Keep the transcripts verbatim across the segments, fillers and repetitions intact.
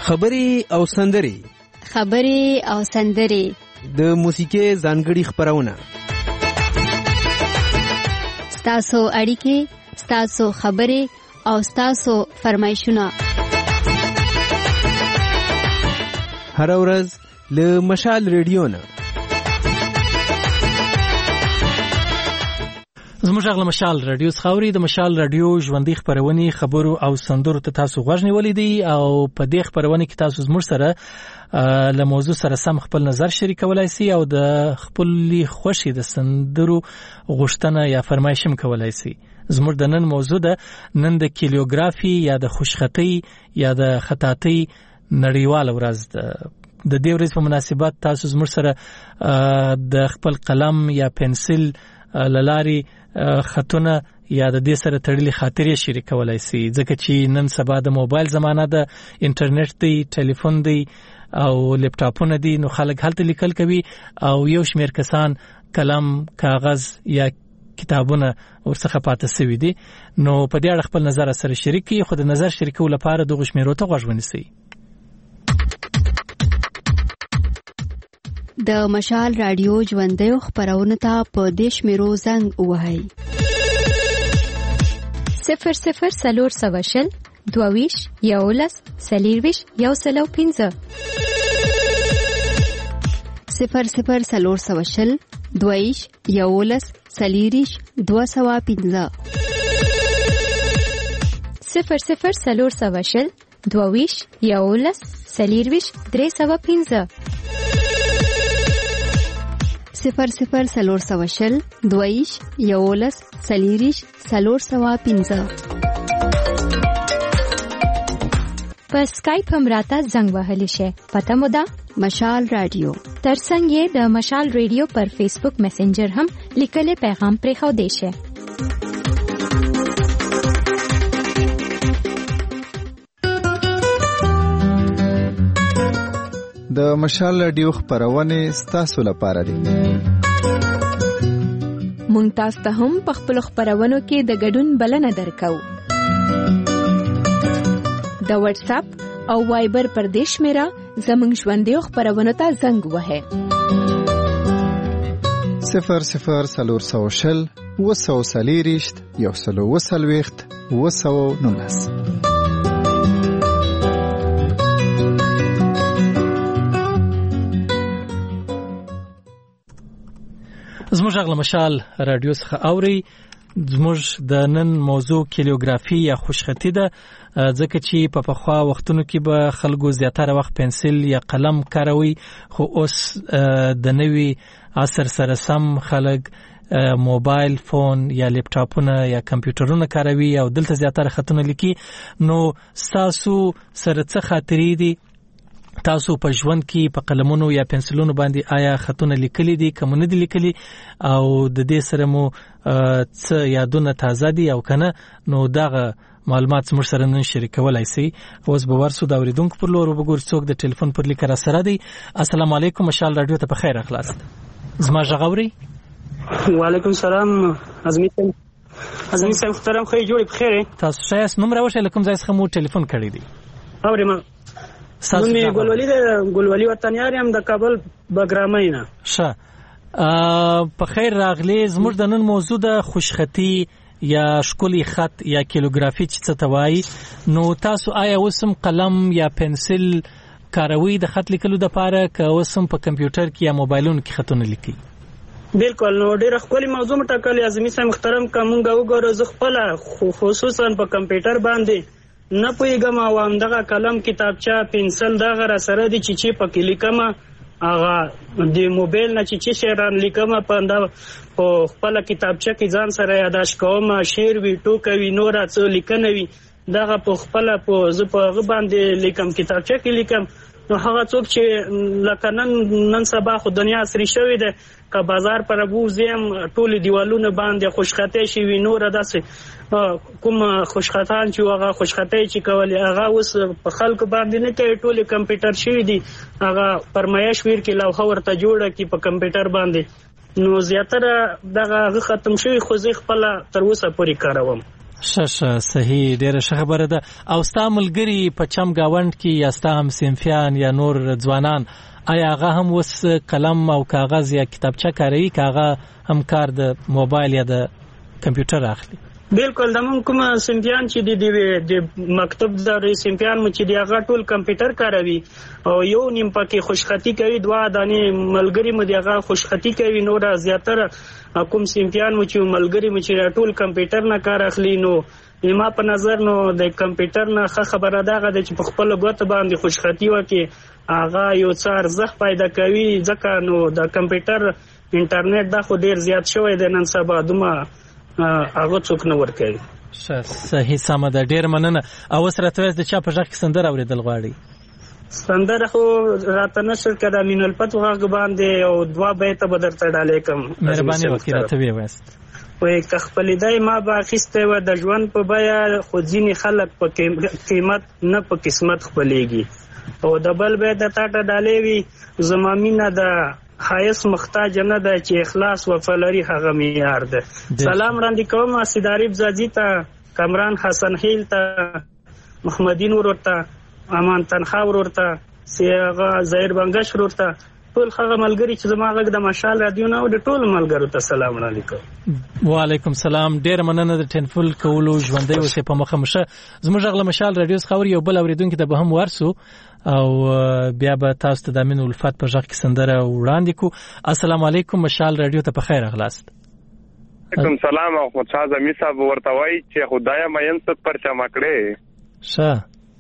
خبري او سندري خبري او سندري د موسیقي ځانګړي خبرونه ستاسو اړیکې ستاسو خبري او ستاسو فرمایشونه هر ورځ له مشال ریډیو نه زموږ غل مشال رادیو خاوري د مشال رادیو ژوندۍ خبرونه خبرو او سندرو ته تاسو غوښنی ولیدي او په دې خبرونه کې تاسو زموږ سره له موضوع سره سم خپل نظر شریکولای شئ او د خپل خوشي د سندرو غوښتنه یا فرمایشم کولای شئ. زموږ د نن موضوع ده نن د کیلیوګرافي یا د خوشخطي یا د خطاطي نړیوال ورځ ده. د دې ورځ په مناسبت تاسو زموږ سره د خپل قلم یا پنسل للاري خطونه یا د دې سره تړلې خاطرې شریکولای شي ځکه چې نن سبا د موبایل زمانہ ده انټرنیټ دی ټلیفون دی او لپټاپونه دي نو خلک هلته لیکل کوي او یو شمېر کسان قلم کاغذ یا کتابونه ورڅخه پاتې شوي دي نو په دې اړه خپل نظر سره شریک کړئ خو د نظر شریکولو لپاره د غوښمېرو ته غوږ ونیسئ. د مشال رادیو ژوندۍ خبرونه ته په دیش میرو زنګ وهاي صفر صفر سلور سواشل دوویش یولس سلیرویش یو سلو پینزه صفر صفر سلور سواشل دوویش یولس سلیریش دو سوا پینزه صفر صفر سلور سواشل دوویش یولس سلیرویش درې سوا پینزه صفر صفر سلور سواشل دویش یولس سلیریش سلور سوا پینزه په اسکایپ هم راته زنګ وهلی شي پته مو ده مشال رادیو ترڅنګ یې د مشال رادیو پر فیسبوک میسنجر هم لیکلي پیغام پرې خو دی شي. د مشال رادیو خبرونه ستاسو لپاره دي. مونږ تاسو ته هم په خپل خبرونو کې د ګډون بلنه درکو. د واتس اپ او وایبر پر دیش میرا زمونږ ژوندۍ خبرونه ته زنګ وهه صفر صفر سلور سوشل وسو سلیریشت یو سلو وسلويخت وسو نونس. زموږ غل مشال رادیو څخه اوري زموږ د نن موضوع کیلیوګرافي یا خوشخطي ده ځکه چې په پخوا وختونو کې به خلکو زیاتره وخت پنسل یا قلم کاروي خو اوس د نوي عصر سره سم خلک موبایل فون یا لپټاپونه یا کمپیوټرونه کاروي او دلته زیاتره خطونه لیکي نو تاسو سره څه خاطرې دي تاسو په ژوند کې په قلمونو یا پنسلونو باندې آیا خطونه لیکلي دي کوم نه دي لیکلي او د دې سره مو څه یادونه تازه دي او کنه نو دغه معلومات موږ سره نن شریکولای شئ. اوس به ورسو دا اوریدونکو پر لور وګور څوک د ټلیفون پر لیک را سره دی. السلام علیکم مشال رادیو ته په خیر اخلاص زما غوړی وعلیکم السلام ازمی ازمی صاحب محترم خیر جوړ په خیر تاسو شایس نوم راوښه لکم ځای څخه مو ټلیفون کړی دی اورم نو می ګلولي د ګلولي وطنیار هم د کابل بګرامینا ښه په خیر راغلی زموږ د نن موضوع د خوشخطي یا شکلی خط یا کیلیوګرافي چې څه توای نو تاسو آیا وسم قلم یا پنسل کاروي د خط لیکلو د پاره که وسم په کمپیوټر کې یا موبایلونو کې خطونه لیکي؟ بالکل نو ډیره خپل موضوع مټکل ازمی صاحب محترم کومګه وګورو زه خپل خصوصا په کمپیوټر باندې نه پویګم او هم دغه قلم کتابچه پنسل دغه را سره دي چې چې پکې لیکم هغه د موبایل نه چې چې شعران لیکم په دا په خپل کتابچه کې ځان سره یاداش کوم شعر وی ټوکې وی نور څه لیکنه وی دغه په خپل په ز په غ باندې لیکم کتابچه کې لیکم نو هغه څوک چې لکه نن نن سبا خو دنیا سری شوې ده که بازار پر ابو زم ټول دیوالونه باندې خوشخطه شي وی نور داسې کوم خوشخطان چې هغه خوشخطه چې کولی هغه اوس په خلکو باندې نه کوي ټول کمپیوټر شوی دي هغه فرمایش ویر کې لوحه ورته جوړه کی په کمپیوټر باندې نو زیاتره دغه ختم شوی خو زه خپل تر اوسه پوری کاروم. شه صحیح ډیره ښه خبره ده. او ستا ملګري په چم گاوند کې یا ستا هم صنفیان یا نور ځوانان آیا هغه هم اوس قلم او کاغذ یا کتابچه کاروي که هغه هم کار د موبایل یا د کمپیوټر اخلي؟ بالکل د مونږ کوم صنفیان چې د د مکتب د صنفیان مو چې دی هغه ټول کمپیوټر کاروي او یو نیم پکې خوشخطي کوي، دوه دانې ملګری مو دی هغه خوشخطي کوي، نور زیاتره کوم صنفیان مو چې ملګری مو چې ټول کمپیوټر نه کار اخلي. نو ما په نظر نو د کمپیوټر نه ښه خبره ده چې په خپل ګوت باندې خوشخطي وکړي، هغه یو څه ارزښت پیدا کوي، ځکه نو د کمپیوټر انټرنیټ دا خو ډیر زیات شوی دی نن سبا، دومره هغه څوک نه ورکوي. صحیح سمه ده، ډیر مننه. او اوس راته د چا په غږ کې سندره اورېدل غواړي؟ سندره خو راته نشر کړه مین الفت غږ باندې او دوا بیته به درته ډالې کوم، مهرباني وکړئ راته ویې وایاست. وای که خپلېدی ما به اخیستی وه د ژوند په بیه، خو ځینې خلک په قیمت نه په قسمت خپلېږي، او د بل بیه د تا ته ډالې وي زما مینه د حایس محتاج نه ده چې اخلاص وفا لري هغه معیار ده. سلام وړاندې کوم سیداریب زادي ته، کمران حسن هیل ته، محمدین ورور ته، امان تنخوا ورور ته، هغه ظاهر بنګش ورور ته، ټول هغه ملګري چې زما غږ د مشال رادیو نه او د ټولو ملګرو ته سلام وړاندې کوم. وعلیکم سلام، ډېره مننه د ټینفل کولو، ژوندی اوسې په مخه مشه. زموږ غږ له مشال رادیو څخه اوري، یو بل اورېدونکي ته به هم ورسو او بیا به تاسو ته د امین الفت په غږ کې سندره وړاندې کو. السلام علیکم، مشال رادیو ته په خیر راغلاست. علیکم سلام. احمد شاه زمي صاحب ورته وایي چې خدای مین څوک پرچما کړې، ښه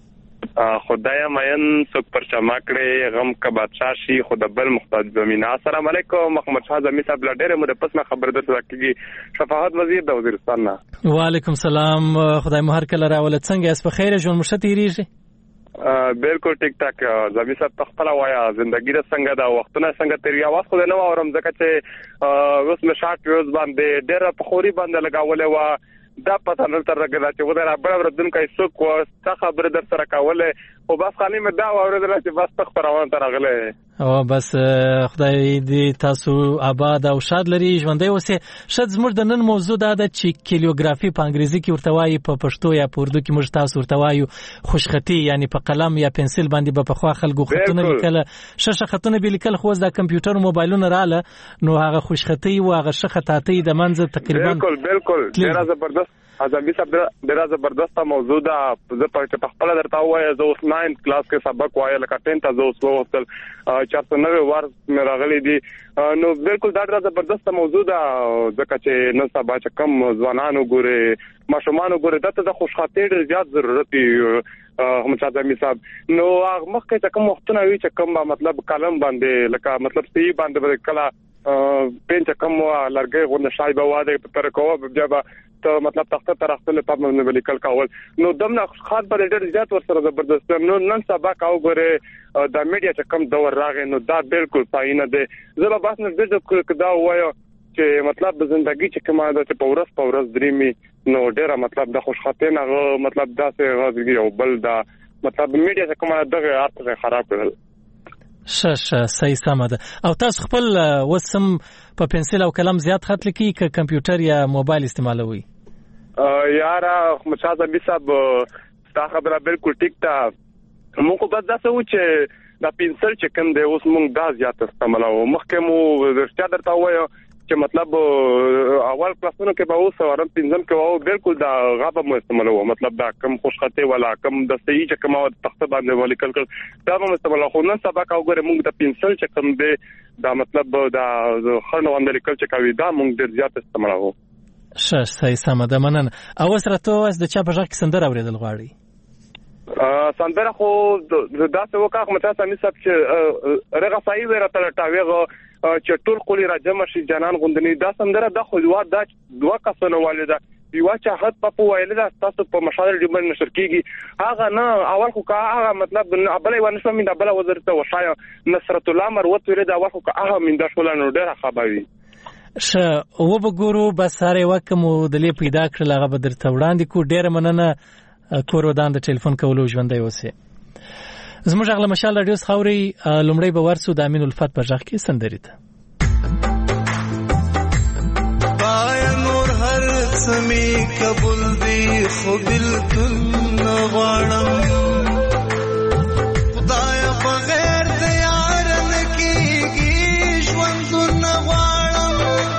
خدای مین څوک پرچما کړې، غم که بادشاه شي خو د بل محتاج بمینه. السلام علیکم احمد شاه زمي صاحب، له ډېرې مودې پس نه خبر درته کېږي. شفاعت وزیر د وزیرستان نه. وعلیکم سلام، خدای مو هر کله راولد. څنګه یاست؟ په خیر ژوند مو ښه تېرېږي؟ بالکل ټیک ټاک. زمي صاحب ته خپله وایه زندګي د څنګه ده، وختونه څنګه تېرېږي؟ اواز خو دې نه واورم ځکه چې اوس مې شارټ ویوز باندې ډېره په خوري باندې لګولې وه، دا پته نه تر راغله چې ودا را بل ورځونکو څوک و څه خبره در سره کوله، خو بس خالي مې دا واورېدله چې بس تخ پروان ته راغله. او بس خدای دې تاسو آباد او شاد لري، ژوندی اوسئ. شاید زموږ د نن موضوع دا ده چې کیلیوګرافي په انګریزي کې ورته وایي، په پښتو یا په اردو کې موږ تاسو ورته وایو خوشخطي، یعنی په قلم یا پنسل باندې به پخوا خلکو خطونه لیکله، ښه ښه خطونه به لیکل، خو اوس دا کمپیوټر او موبایلونه رااله نو هغه خوشخطي او هغه ښه خطاطي د منځه تقریبا. بالکل بالکل ډېره زبردست ازمي صاحب، ډېره زبردسته موضوع ده. زه په خپله درته ووایم زه اوس ناینت کلاس کې سبق وایم، لکه ټین ته زه اوس ووتل چار سوه نوي وار مې راغلی دي. نو بالکل دا ډېره زبردسته موضوع ده، ځکه چې نن سبا چې کم ځوانان وګورې، ماشومان وګورې، دته د خوشخطۍ ډېر زیات ضرورت وي احمد شاه زمي صاحب. نو مخکې چې کوم وختونه وي چې کوم مطلب قلم باندې لکه مطلب سی باندې به کله پین چې کوم لرګی غونډه شای به واده پر کوه بیا به ته مطلب تخته تر خپل په باندې ولیکل کول، نو دمنه خاص به ډېر زیات ورسره زبردست. نو نن سبا کاو غره د میډیا چې کوم دور راغی نو دا بالکل صحیح نه دی. زه به بس نه ډېر دا وایم چې مطلب د ژوندۍ چې کومه ده چې په ورځ په ورځ درېمي نو ډېره مطلب د خوشخطۍ نه مطلب داسې غږ یو بل دا مطلب میډیا چې کومه دغه ارته خراب کړل. ښه ښه صحیح سمه ده. او تاسو خپل وسم په پنسل او قلم زیات خط لیکي که کمپیوټر یا موبایل استعمالوي؟ یاره احمد شاه زمي صاحب ستا خبره بالکل ټیک ده. موږ بس داسې وو چې دا پنسل چې کوم دی اوس موږ دا زیات استعمالوو. مخکې مو رښتیا درته ووایم چې مطلب اول کلاسونو کې به اوس ورم پنځم کې وو بالکل دا غابه مو استعمالوو، مطلب دا کم خوشخطۍ ولا کم د صحیح چې کومه تخته باندې ولیکل کړ دا مو استعمالوو. خو نن سبا کا وګوره موږ د پنسل چې کوم دی دا مطلب دا خرنه باندې لیکل چې کوي دا موږ ډېر زیات استعمالوو. ښه صحیح سمه ده، مننه. او سره ته د چا په غږ کې سندره اورېدل غواړي؟ سندره خو داسې وکړه احمد شاه زمي صاحب چې رغه صحیح ویره تر ټاویغه چې ټول قولي را جمع شي جانان غوندنی دا سندره د خلوا دا دوه کسانو والده یو چې حد په وایله دا تاسو په مشاهده ډیمن نشر کیږي هغه نه اول خو کا هغه مطلب بلې ونه شو من بل وزارت ته وشای نصرت الله مروت ورې دا اول خو کا هغه من د شولانو ډیره خبري. ش او وګورو بس هر وکم د لې پیدا کړل هغه به درته وړاندې کو. ډیره مننه کور ودان د ټلیفون کولو ژوندۍ اوسه. زموږ غل مشال رادیو خاوري لومړی به ورسو د امین الفت په ځخ کې سندري ته. پای نور هر سمي قبول دی خو بلکل نغواړم خدای بغیر د یار نکیږي ژوند نغواړم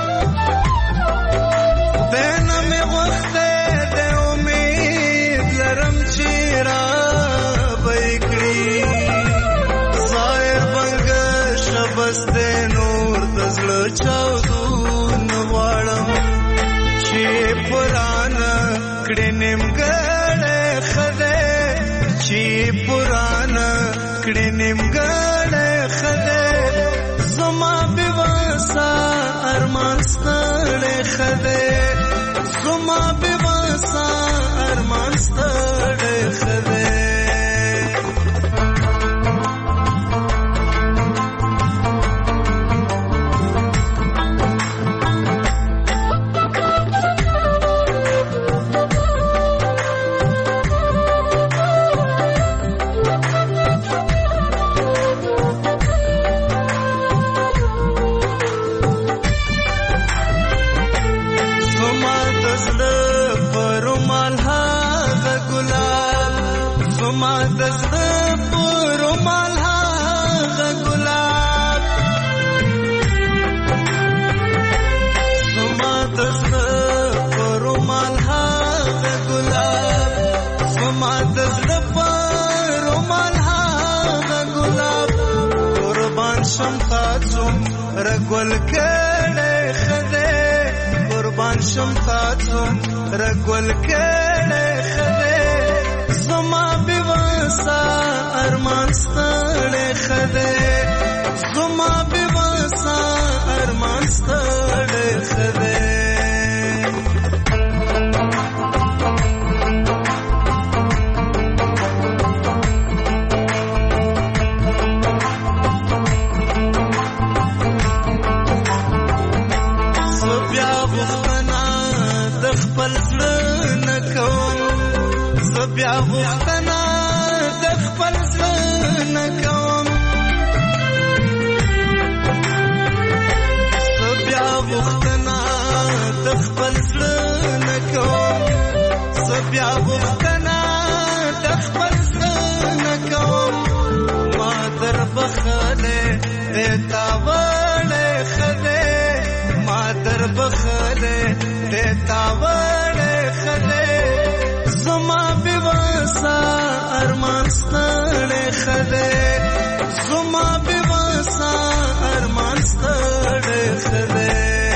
دنه مې وخت د امید لرم چې را بېکړي ظاهر بنګ شبس د نور د زړه چاودو نغواړم چې پرانا کړه نیمګړې خده چې پرانا کړه نیمګړې خده زما بواسا ارمان ستړې خده زما بواسا ارمان ستړې خده رګول کړه خده قربان شم تاسو رګول کړه خده زما بواسا ارمان ستړې خده زما بواسا ارمان ستړې خده بیا غوښتنه د خپل ځان کوم بیا غوښتنه د خپل ځان کوم بیا غوښتنه د خپل ځان کوم ما در بخله ته تاوړې خده ما در بخله ته تاوړې خده زما بواسا ارمان ستړې خده زما بواسا ارمان ستړې خده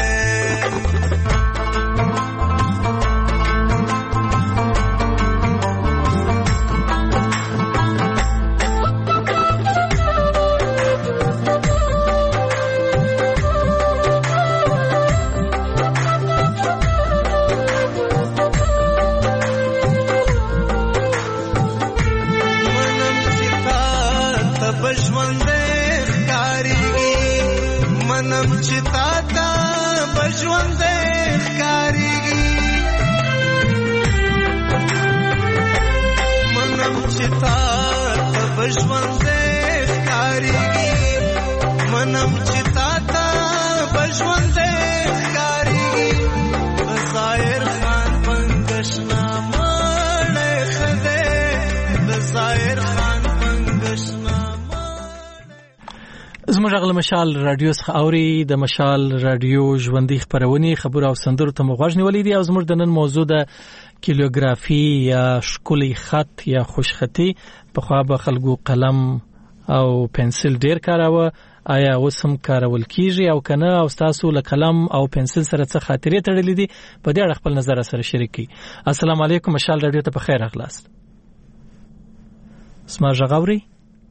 منم چې تا ته بژوند ښکاریږي منم چې تا ته بژوند ښکاریږي منم چې تا ته بژوند ښکاریږي ظاهر خان پنګشنا مړ خده د ظاهر خان پنګشنا زموږ غل مشال رادیو څخه اوري د مشال رادیو ژوندۍ خبرونه خبر او سندرو ته مغوښ نیولې دي او زموږ د نن موضوع د کیلوګرافي یا شکلي خط یا خوشخطي په خوا به خلکو قلم او پنسل ډیر کاراوه آیا اوس هم کارول کیږي او کنه او تاسو له قلم او پنسل سره څه خاطرې تړلې دي په دې اړه خپل نظر سره شریک کړئ. السلام علیکم مشال رادیو ته په خیر اغلاست. اسما ژغوري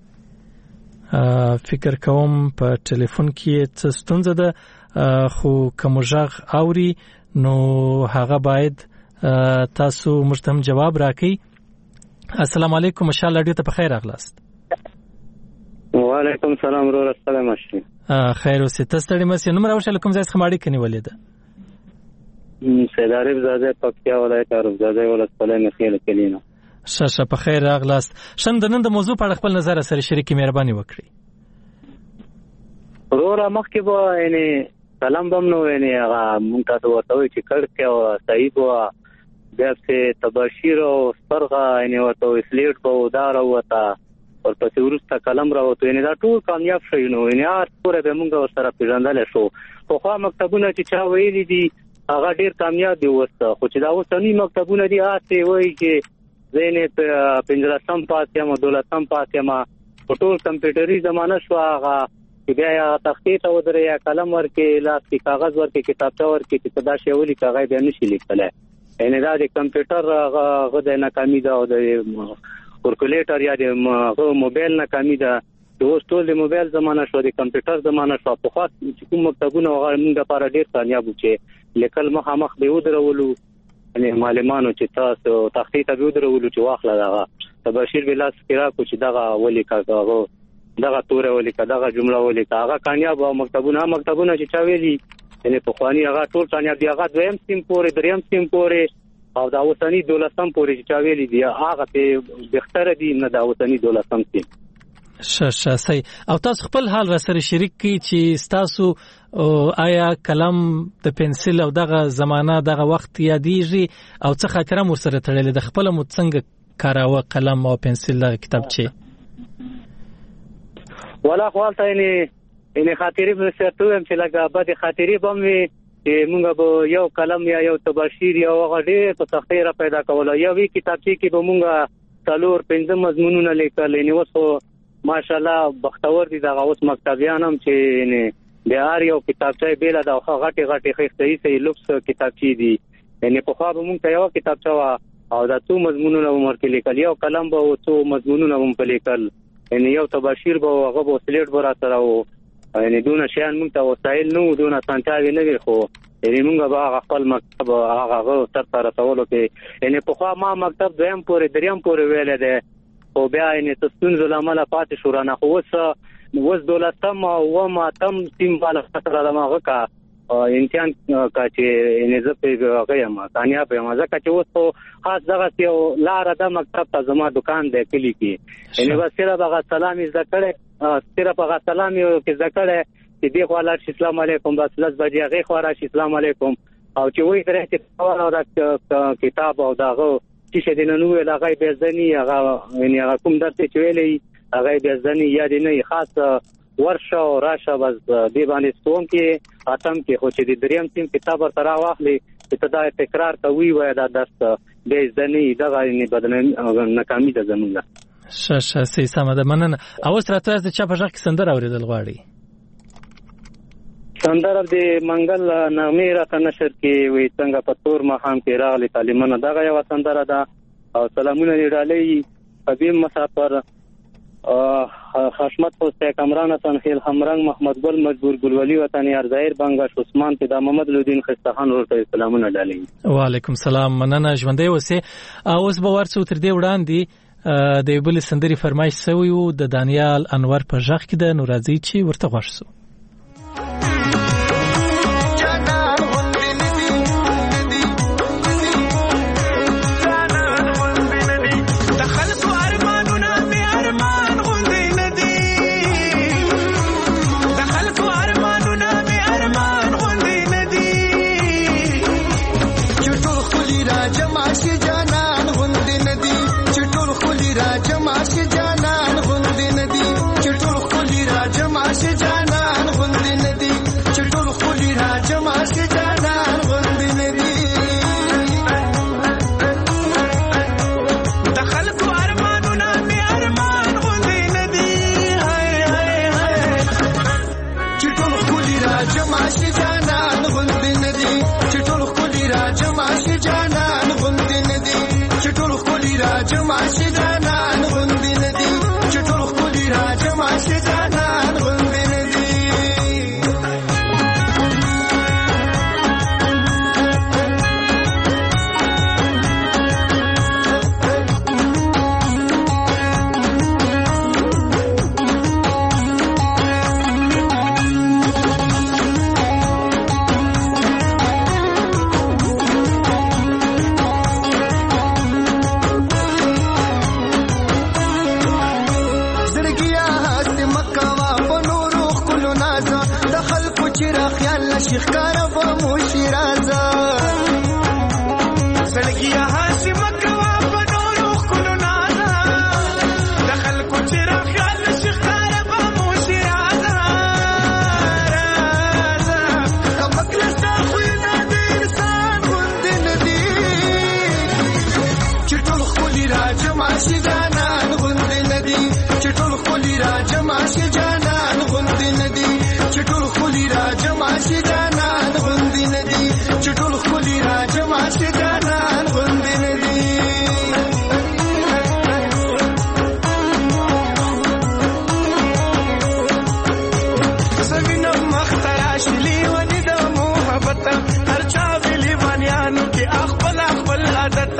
فکر کوم په ټلیفون کې څه ستونزه ده خو کوم ژغ اوري نو هغه باید تاسو مستم جواب راکړئ. السلام علیکم مشال رادیو ته په خیر اغلاست. وعلیکم السلام ورور السلام علیکم. خیر اوسې تاسو ته مې نمبر اوښه کوم ځای څخه ماړی کني ولې ده سید عارف زاده پکتیا ولایت عارف زاده ولسوالۍ مخیل کلینا. شاشه په خیر اغلاست. شم د نن د موضوع په اړه خپل نظر سره شریکي مهرباني وکړئ. ورور مخکې به یعنی کلم بم نو یعنی هغه مونږ ته ورته وي چې کړ کې او صحیح وو بیا چې تبشیر او سرغه یعنی ورته اسلیټ په دار وته ورپسې ورسته کلم راوته یعنی دا ټول کامیاب شي نو یعنی هر پورې به مونږ سره پیژندل شو خو خو مکتبونه چې چا ویلي دي هغه ډیر کامیاب دي وسته خو چې دا اوسنی مکتبونه دي هغه وایي چې زینې په پنځلسم پاتې ما دولسم پاتې ما ټول کمپیوټري زمانہ شو هغه بیا یا تخطیط او درې یا قلم ورکې لاس کې کاغذ ورکې کتابچه ورکې چې دا شی ولي کاغذ بیا نشي لیکلای یعنی دا د کمپیوټر هغه د ناکامي ده او د کورکولیټر یا د موبایل ناکامي ده اوس ټول د موبایل زمانہ شو د کمپیوټر زمانہ شو په خاط چې کوم مکتبونه هغه موږ لپاره ډیر کامیاب چې لیکل مخامخ به ودرولو یعنی معلمانو چې تاسو تخطیط به ودرولو چې واخله دا تبشیر بلاس کرا کو چې دغه ولي کاغه دغه تور ولي دغه جمله ولي هغه کامیاب او مکتبونه مکتبونه چې چا ویلي یعنی په خواني هغه ټول کامیاب دي هغه دویم سیم پورې دریم سیم پورې او دا اوسنی دولسم پورې چې چا ویلي دي هغه ته بهتر دي نه دا اوسنی دولسم سیم ش ش او تاسو خپل حال را سره شریک کی چې تاسو آیا کلم د پنسل او دغه زمانہ دغه وخت یادېږي او څه خاطره مو سره تړلې د خپل مو څنګه کاراوه قلم او پنسل د کتابچه ولا خپلته یعنی یعنی خاطرې مې سره هم چې لګا بده خاطرې بم وي چې موږ به یو قلم یا یو تبشیر یا هغه ډېر په تخته را پیدا کول یو وی کتابچه کې به موږ څلور پنځه مضمونونه لیکل یعنی وسو ماشاءالله بختور دي دغه اوس مکتبیان هم چې یعنی د هر یو کتابچه بیل د غټي غټي خېستې صحیح لوکس کتابچې دي یعنی په خو به مونږ ته یو کتابچه او دا څو مضمونونه عمر کې لیکل یو قلم به او څو مضمونونه هم لیکل یعنی یو تبشیر به هغه به سلیټ به راته او یعنی دونه شیان مونږ ته وسایل نو دونه سانتاوي نه وي خو یعنی مونږ به خپل مکتب هغه تر تر تاسو کې یعنی په خو ما مکتب دویم پورې دریم پورې ویل ده او بیا یعنی تاسو زلمه پاتې شو رانه خو وس وس دولتم او ما تم تیم بالا فتره دماغه کا امتحان کا چې یعنی زه په غیم کامیاب یم ځکه چې وس خاص دغه یو لار د مکتب ته زما دکان دی کلی کې یعنی بس سره بغا سلام زکړه سره بغا سلام یو کې زکړه چې دی خو الله السلام علیکم بس لږ بجې هغه خو را السلام علیکم او چې وایي درې چې کتاب او داغه چې دې نن ویل هغه به ځنی هغه یعنی هغه کوم درته چویلې هغه به ځنی یاد نه خاص ورشه او راشه بس دی باندې ستون کې اتم کې خو چې د دریم تیم کتاب تر واخلي چې تدا تکرار کوي وای دا درس به ځنی دغه نه بدن ناکامي ده زمونږه ش ش سي سم ده مننه او ستراتو از چا په ځکه کې سندر اوریدل غواړي سندر د منګل نامې راته نشر کې وي څنګه په تور مخام کې راغلي تعلیمونه دغه یو سندر ده او سلامونه لري حبیب مسافر خشمت حسین کمران تنخیل همرنگ محمد گل مجبور گلولی وطن یار ظاهر بنگش عثمان پیدا محمد لودین خستخان ورته سلامونه ډالي وعلیکم السلام مننه ژوندې اوسه اوس به ورڅو تر دې وړاندې د بل سندري فرمایش سوی وو د دانیال انور په ژغ کې د نورازي چې ورته غوښسو شخکار با موشیرازا سڑکیا حاشم کوا پنورو خلو نازا دخل کچھ رخیال شخکار با موشیرازا رازا کمکلستا خوینا دیر سان گندن دی چطول خولی راج ماشی جانان گندن دی چطول خولی راج ماشی جانان گندن دی چطول خولی راج ماشی جانان گندن دی چطول خولی راج ماشی جانان گندن دی زمینم مختراش لیونی د محبت هر چا ویلی وانیانو کې خپل خپل عادت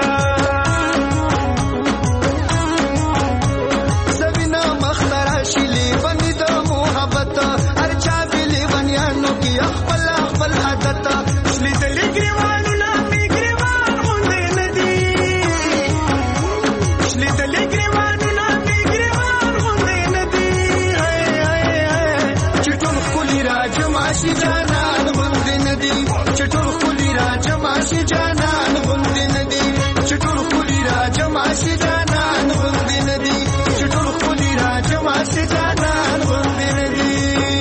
زمینم مختراش لیونی د محبت هر چا ویلی وانیانو کې خپل خپل عادت لیدلې ګریوانو لا می ګریوان غوندې ندی لیدلې ګریوانو لا می ګریوان غوندې ندی هاي هاي چټول خولي راج ماشي جانان غوندې ندی چټول خولي راج ماشي جانان غوندې ندی چټول خولي راج ماشي جانان غوندې ندی چټول خولي راج ماشي جانان غوندې ندی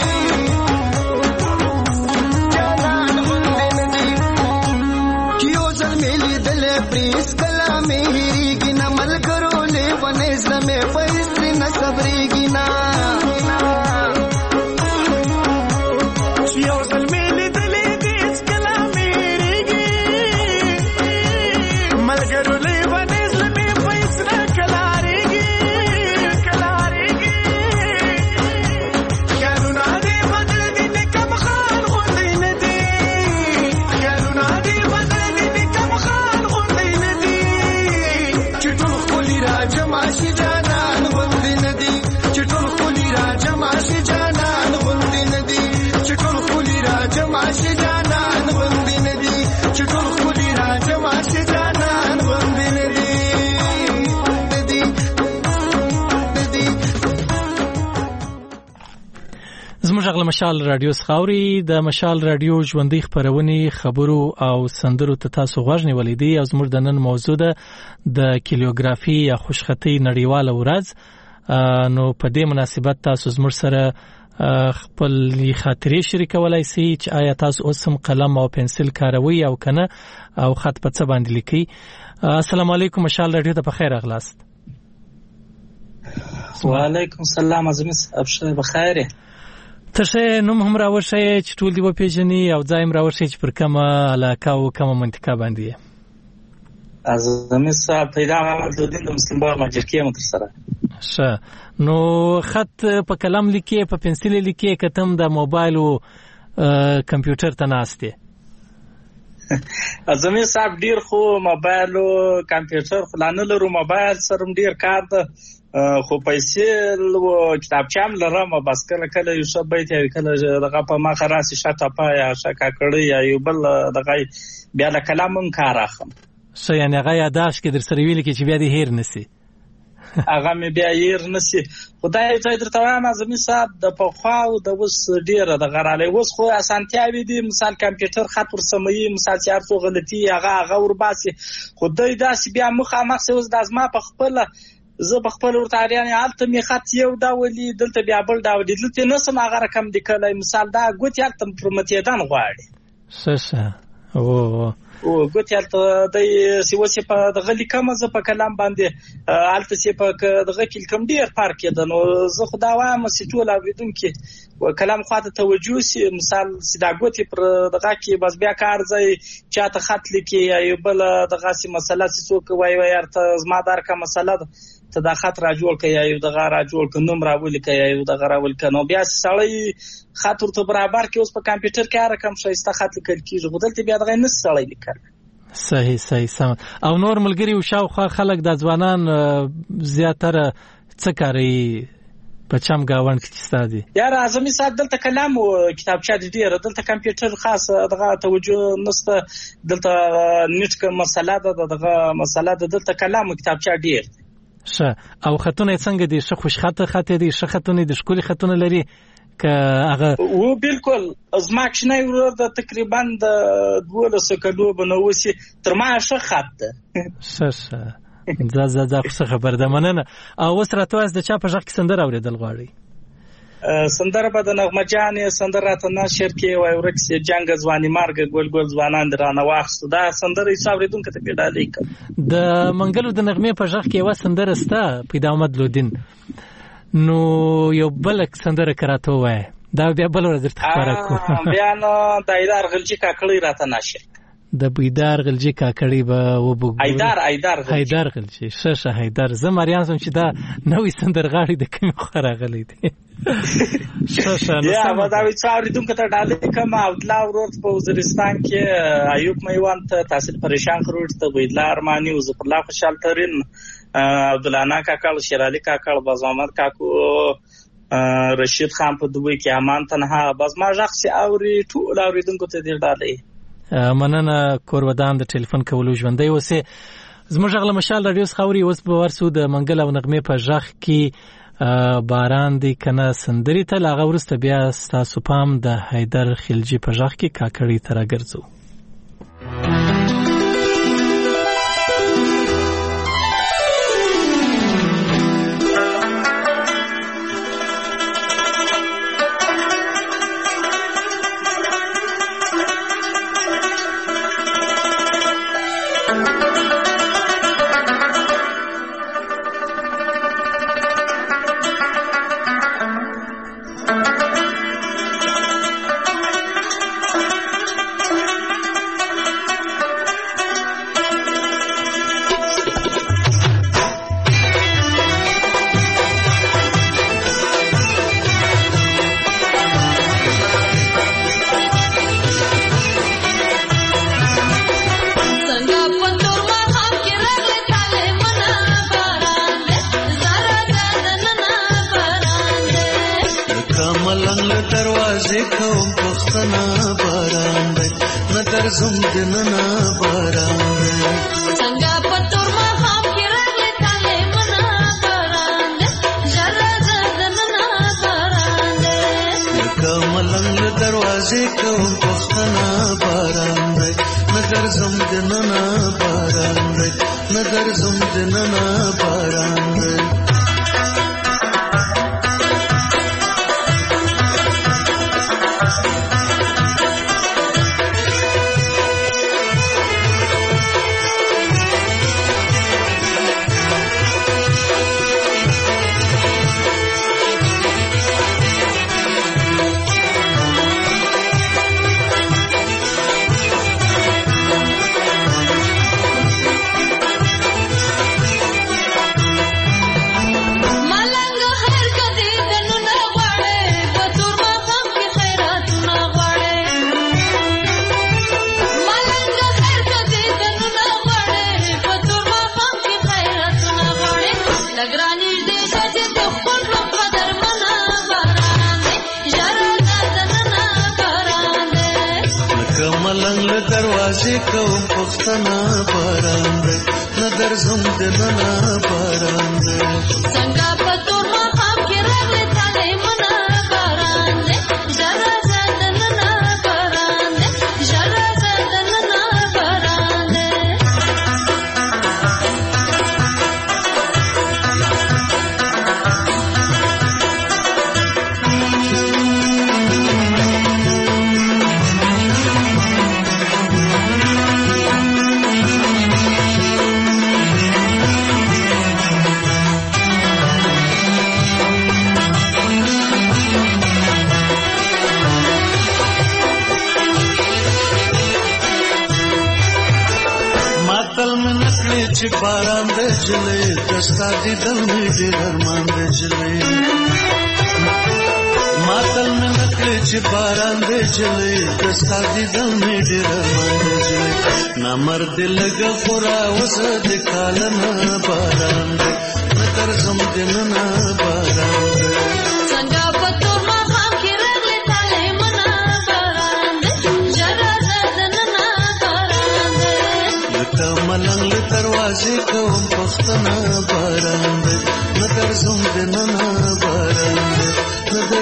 جانان غوندې ندی کیو ځل ملي دل پریس کلا مهریږي نه ملګرو لیونې زمې فیصلې نه صبرېږي نه کیو ځل ملي دل پریس کلا مهریږي ملګرو لیونې زمې فیصلې کلارېږي کلارېږي خیالونه دې بدل دي نه کم خان غوندې نه دي خیالونه دې بدل دي نه کم خان غوندې نه دي چټول خولي راج ماشي جانان غوندې نه دي چټول خولي راج ماشي جانان غوندې نه دي چټول خولي راج ماشي جانان غوندې نه دي چټول خولي راج ماشي جانان غوندې نه دي ندي ندي زموږ غل مشال رادیو خاوري د مشال رادیو ژوندۍ خبرونه خبرو او سندرو ته تاسو غوږ نیولې دي او زموږ د نن موضوع ده د کیلوګرافي یا خوشخطي نړیواله ورځ نو په دې مناسبت تاسو زموږ سره خپل خاطرې شریکولای شئ چې آیا تاسو اوس هم قلم او پنسل کاروئ او کنه او خط په څه باندې لیکئ. السلام علیکم مشال رادیو ته بخیر اغلاست. وعلیکم السلام عزیز ابشر بخیر. تشه نوم هم راوښی چې ټول دی وپیژني او ځایم راوښی چې پر کومه علاقه او کومه منطقه باندې یې. عزیز صاحب پیدا محمدالدین د مسلم باغ مجرکیه متر سره. ښه نو خط په قلم لیکي په پنسل لیکي کتم د موبایل او کمپیوټر ته ناشته. عزیز صاحب ډیر خو موبایل او کمپیوټر خلانه لرو موبایل سره ډیر کار ده خو پیسې او کتابچه هم لرم بس کله کله یو څه بیت کله دغه په ما خراسي شاته پایا شکا کړی یا یو بل دغه بیا د کلام کار اخم څه یعنی هغه یاداش کې در سره ویل کې چې بیا دې هیر نسی هغه مې بیا هیر نسی خدای ته درته وایم اعظمي صاحب د پخوا او د اوس ډیره د غراله اوس خو اسانتیاوي دي مثال کمپیوټر خط ورسمي مثال چې ارڅو غلطي هغه هغه ورباسي خدای داسې بیا مخه مخ اوس د ازما په خپل زه په خپل ورتاریان حالت می خط یو ډاولي دلته بیا بل ډاولي دلته نو سم هغه رقم دی کله مثال دا ګوت یالته پرمتیدان غواړي سسه او او ګوت یالته د سیوسه په دغه لیکم زه په کلام باندې حالت سی په دغه کلکم ډیر پارک ده نو زه خدا وایم چې ټول اوریدونکو کلام خواته توجه سي مثال سیدا ګوت پر دغه کې بس بیا کار ځای چاته خط لیکي یا بل دغه سی مسله څوک وای وای ارته زما دار کا مسله ته دا خط را جوړ کړي یو دغه را جوړ کړي نوم را ولي کړي یو دغه را ول کړي نو بیا سړی خط ورته برابر کې اوس په کمپیوټر کې رقم شایسته خط لیکل کیږي غوډلته بیا دغه نه سړی لیکل صحیح صحیح سم او نور ملګری او شاوخوا خلک د ځوانان زیاتره څه کوي په چم گاوند کې ستادي یار اعظمي صاحب دلته کلام او کتابچه دي ډیر دلته کمپیوټر خاص دغه توجه نسته دلته نیټ کوم مسله ده دغه مسله ده دلته کلام او کتابچه ډیر ښه او خطونه څنګه دي ښه خوش خط خط دي ښه خطونه دي ښکلي خطونه لري هغه و بالکل زما کښنی ورور د تقریبا د دولسو کلو به نه اوسي تر ما ښه خط ده. ښه ښه دا دا دا خو څه خبر ده. مننه. او اوس راته وایاست د چا په غږ کې سندره اورېدل غواړئ؟ سندره به د نغمه جانې سندره راته نشر کې وای ورک سي جنګ ځواني مارګ ګل ګل ځوانان درانه واخستو. دا سندره یې اورېدونکو ته پیډالې کړ. د منګلو د نغمې په غږ کې یوه سندره سته پیدا احمد لودین، نو یو بل سندره کراته وای دا بیا بل ورځ درته ښکاره کوو. بیا نو د ایدار غلجي کاکړی راته نشر د بیدار غلجي کاکړی به وبګو ایدار ایدار غلجي ایدار غلجي ښه ښه ایدار. زه مریان سم چې دا نوې سندرغاړي د کومې خوا راغلی دی. ښه ښه نو یا به دا وي څه اورېدونکو ته ډالۍ کړم. عبدالله ورور په وزیرستان کې، ایوب میوان ته، تحصیل پریشان خروج ته، عبیدالله ارماني، ظفرالله خوشحال ترین، عبدالله کاکړ، شیرعلي کاکړ، باز محمد کاکو، رشید خان په دوبۍ کې، امان تنها، باز ما غږ چې اوري ټول اورېدونکو ته دې ډالۍ. مننه کورودان د ټلیفون کولو ژوندی اوسې. زموږ غږ له مشال راډیو څخه اوري. اوس به ورسو د منګل او نغمې په غږ کې باران دی کنه سندرې ته. له هغه وروسته بیا ستاسو پام د حیدر خلجي په غږ کې کاکړي ته راګرځو.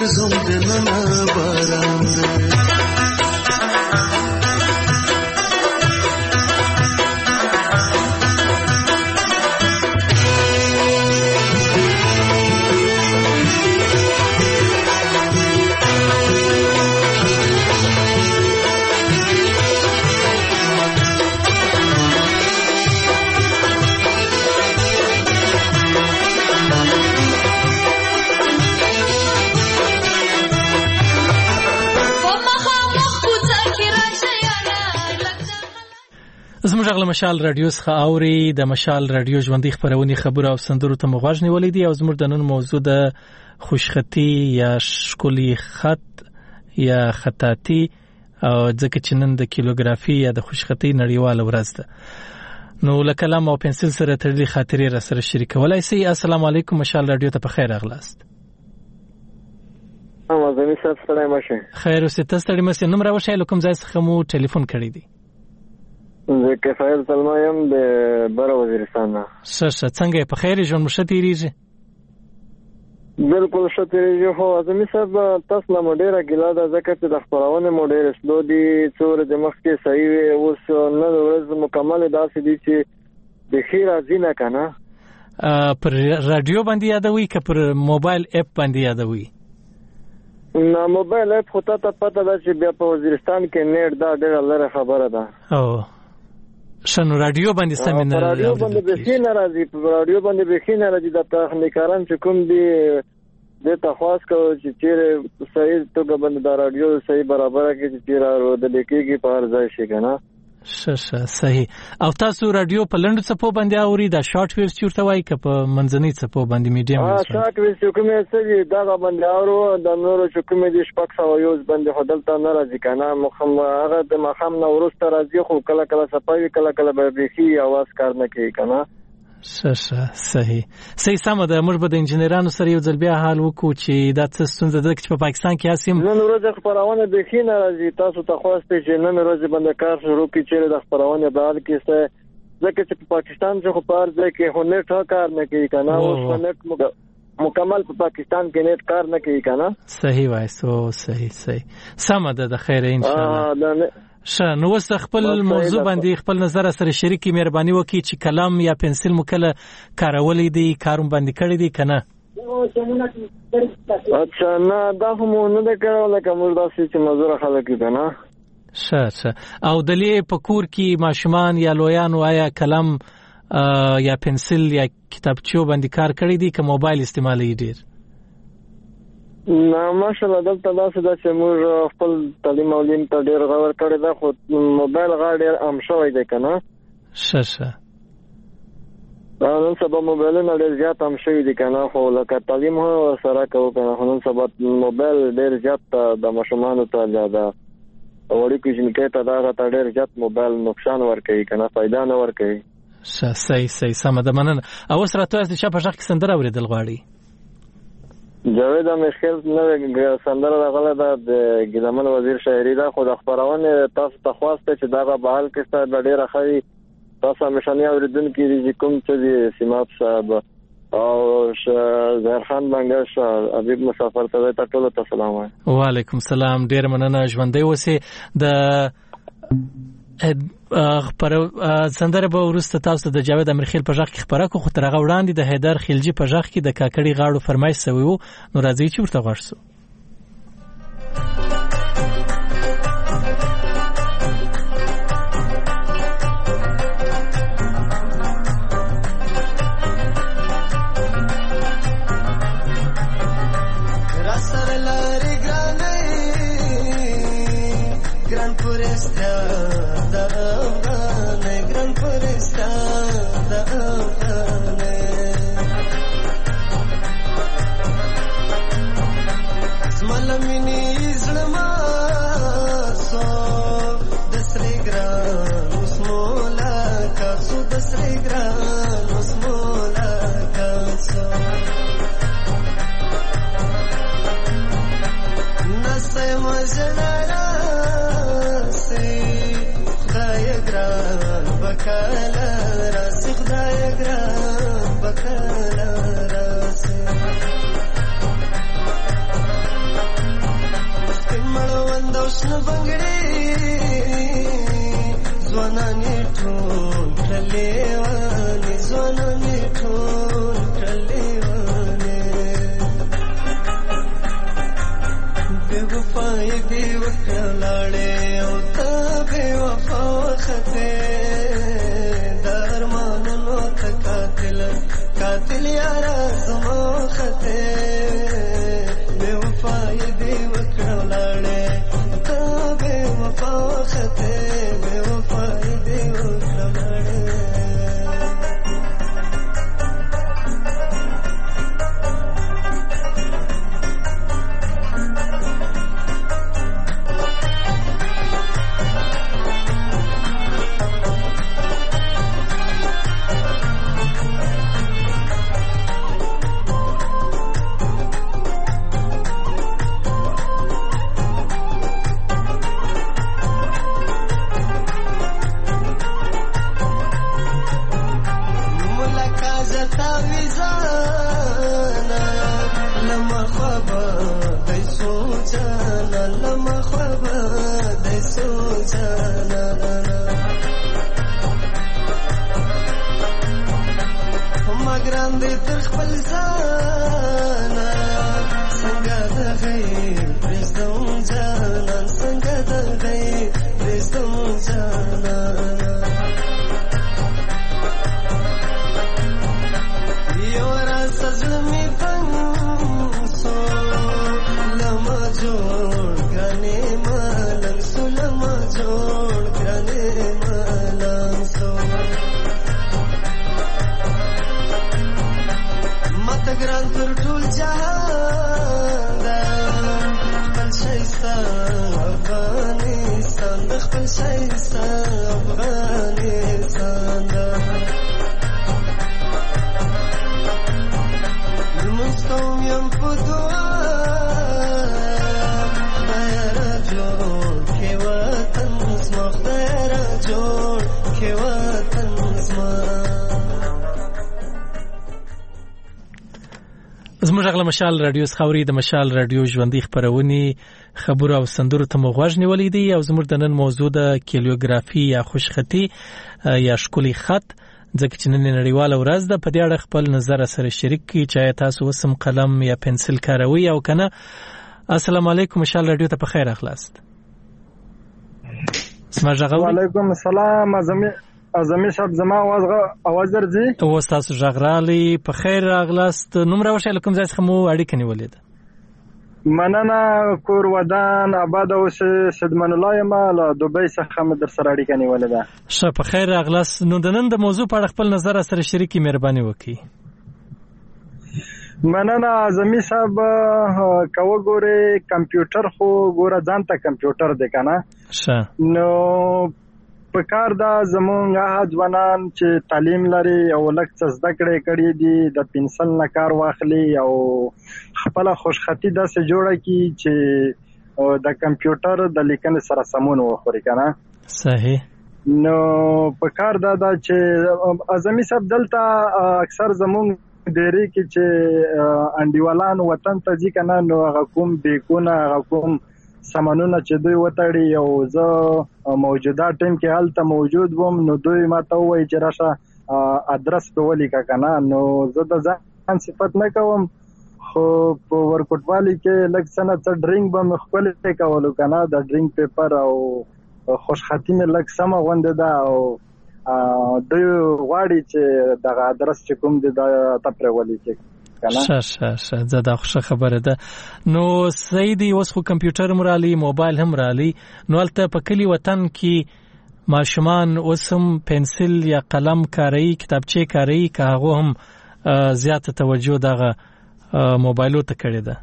زم دننا باران دی زموږ غل مشال رادیو څخه اوري د مشال رادیو ژوندۍ خبرونه خبر او سندرو ته مغوږ نیولې دي او زموږ د نن موضوع د خوشخطي یا شکولي خط یا خطاطي او ځکه چې نن د کیلوګرافي یا د خوشخطي نړیواله ورځ ده نو لکلام او پنسل سره تړلې خاطرې را سره شریکولای سي. السلام علیکم مشال رادیو ته په خیر اغلاست. امازونی صاحب سلام مشه. خیر اوسه تاسو ته مې نوم راوښی لکم ځای څخه مو ټلیفون کړی دی. زه کفایل سلمہ یم د بر وزیرستان نه. ښه ښه څنګه په خیر ژوند مو ښه تیریږي؟ بالکل ښه تیریږي. خو اعظمي صاحب تاسو له ډېره ګیله ده ځکه چې د خپرونې مو ډېرې سلو دي څو ورځې مخکې صحیح وې اوس نن ورځ مکمل داسې دي چې بیخي راځي نه که نه پر رادیو باندې یادوي که پر موبایل اپ باندې یادوي؟ نه موبایل اپ خو تا ته پته ده چې بیا په وزیرستان کې نیټ دا ډېره لرې خبره ده. او ښه نو رادیو باندې سمې نه رادیو باندې بیخي نه راځي په رادیو باندې بیخي نه راځي د تخنیکاران چې کوم دي دې ته خواست کوو چې چیرې صحیح توګه باندې د رادیو صحیح برابره کړي چې چیرې اورېدل کېږي په هر ځای شي که نه. ښه ښه صحیح. او تاسو رادیو په لنډو څپو باندې اوري دا شارټ ویوز چې ورته وایي که په منځنۍ څپو باندې میډیم ویوز؟ شارټ ویوز چې کومې څه دي دغه باندې اورو د نورو چې کومې دي شپږ سوه یوز باندې خو دلته نه راځي که نه هغه د ماښام نه وروسته راځي خو کله کله څپه وي کله کله به بیخي اواز کار نه کوي که نه. ښه ښه صحیح صحیح سمه ده. موږ به د انجینرانو سره یو ځل بیا حال وکړو چې دا څه ستونزه ده چې په پاکستان کې هسې نن ورځ خپرونه بیخي نه راځي. تاسو ته خواست چې نن ورځ باندې کار شروع کړي چیرې د خپرونې په حال کې څه ځکه چې په پاکستان کې خو په هر ځای کې خو نیټ کار نه کوي که نه اوس خو نیټ مکمل په پاکستان کې نیټ کار نه کوي که نه. صحیح وایي سو صحیح صحیح سمه ده د خیره انشاءالله. ښه نو اوس خپل موضوع باندې خپل نظر سره شریکي مهرباني وکړي چې قلم یا پنسل مو کله کارولې دي کاروم باندې کړی دي که نه؟ اچھا نه دا خو مو نه ده کړی لکه موږ داسې چې مزدوره خلک یو که نه. ښه ښه. او دلې په کور کې ماشومان یا لویانو آیا قلم یا پنسل یا کتابچو باندې کار کړی دي که موبایل استعمالوي ډېر؟ نه ماشاءالله دلته داسې ده چې موږ خپل تعلیم او علم ته ډېر غور کړی ده خو موبایل غا ډېر عام شوی دی که نه. ښه ښه. نن سبا موبایلونه ډېر زیات عام شوي دي که نه خو لکه تعلیم هم سره کوو که نه خو نن سبا موبایل ډېر زیات د ماشومانو ته د وړوکو جنکۍ ته دغه ته ډېر زیات موبایل نقصان ورکوي که نه فایده نه ورکوي. ښه صحیح صحیح سمه ده مننه. او اوس راته وایاست د چا په غږ کې سندره اورېدل غواړي؟ جاوید مشکل نوې سندره راغله ده د ګیلمن وزیر شاعري ده خو د خپرونې تاسو ته خواست چې دغه بحال کې ستا د ډېره ښه وي تاسو همیشني اورېدونکي دي چې کوم څه دي سیماب صاحب او ظاهر خان بنګش حبیب مسافر ته ټولو ته سلام وایم. وعلیکم سلام ډېر مننه ژوندی اوسې. د خبر سندره به ورسته تاسو د جاوید امرخیل په ځخ کې خبره کو خو تر هغه وړاندې د حیدر خلجی په ځخ کې د کاکړي غاړو فرمایش سوی وو نو راځي چې ورته غوښسو. Say دی وکړلړې او ته به وفا خته درمانونو ته قاتل قاتل یارا زما خته به وفا دی وکړلړې ته به وفا خته به وفا دی وکړلړې زموږ غل مشال رادیو خاوري د مشال رادیو ژوندۍ خبرونه خبر او سندرو ته مغوږ نیولې دي او زموږ د نن موضوع د کیلیوګرافي یا خوشخطي یا شکولي خط ځکه چې نن نړیواله ورځ ده په دې اړه خپل نظر سره شریک کی چې تاسو وسم قلم یا پنسل کاروي او کنه. السلام علیکم مشال رادیو ته په خیر اخلاص. وعلیکم السلام ازمه ازمه شب زما आवाज आवाज درځي او تاسو ژغرالي په خیر راغلاست. نوم راوښه لکم ځای څخه مو اړیکه نیولې ده. مننه کور ودان آباد او شدمن الله ما له دوبۍ څخه مې در سره اړیکه نیولې ده. ښه په خیر راغلاست. نو د نن د موضوع په اړه خپل نظر سره شریکي مهرباني وکړئ. مننه ازمه صاحب کو ګوره کمپیوټر خو ګوره ځان ته کمپیوټر دی کنه. ښه نو په کار دا زمونږه ځوانان چې تعلیم لري او لږ څه زده کړې کړې دي د پنسل نه کار واخلي او خپل خوشخطي داسې جوړه کی چې د کمپیوټر د لیکنې سره سمون وخوري کنه. صحیح. نو په کار دا دا چې ازمي صاحب دلته اکثر زمونږ ډېری کې چې انډیوالان وطن ته ځي کنه نو هغه کوم بیکونه هغه کوم سامانونه چې دوی وتړي او زه موجوده ټیم کې حالت موجود وم نو دوی ماته وایي چې راشه ادرس په ولیکه کنه. نو زه د ځان صفت نه کوم خو په ورکوټوالي کې لږ څه نه څه ډرینګ به مې خپل کولو کنه. د ډرینګ پیپر او خوشخطي مې لږ سمه غونډه ده او دوی غواړي چې دغه ادرس چې کوم دی دا تپره ولیکي. ښه ښه ښه زه دا خوښه خبره ده. نو سیدی اوس خو کمپیوټر مرالي موبایل هم رالي نو هلته په کلی وطن کې ماشومان اوس هم پنسل یا قلم کاروي کتابچې کاروي که هغه هم زیاته توجه دغه موبایلو ته کړې ده.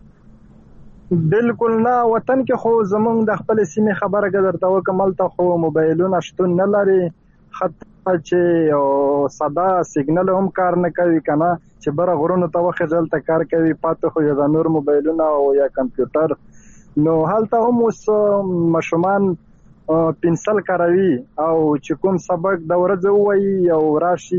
بالکل نه وطن کې خو زمونږ د خپل سیمې خبره درته وکم هلته خو موبایلونه شتون نه لري حتی چې ساده سیګنل هم کار نه کوي کنه چې بره غرونو ته وخېږل ته کار کوي پاتې خو یا نور موبایلونه او یا کمپیوټر. نو هلته هم اوس ماشومان پنسل کاروي او چې کوم سبق د ورځې ووایي او راشي